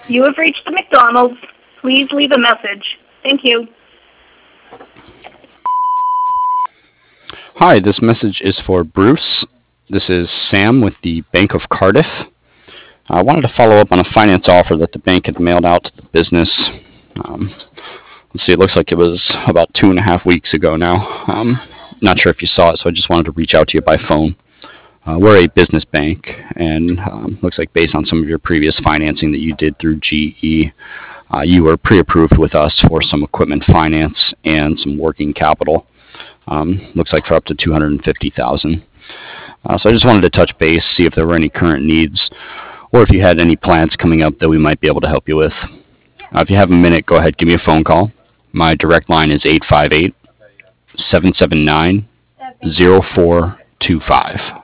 You have reached the McDonald's. Please leave a message. Thank you. Hi, this message is for Bruce. This is Sam with the Bank of Cardiff. I wanted to follow up on a finance offer that the bank had mailed out to the business. Um, let's see, it looks like it was about 2.5 weeks ago now. Not sure if you saw it, so I just wanted to reach out to you by phone. We're a business bank, and looks like based on some of your previous financing that you did through GE, you were pre-approved with us for some equipment finance and some working capital. Looks like for up to $250,000. So I just wanted to touch base, see if there were any current needs, or if you had any plans coming up that we might be able to help you with. If you have a minute, go ahead, give me a phone call. My direct line is 858-779-0425.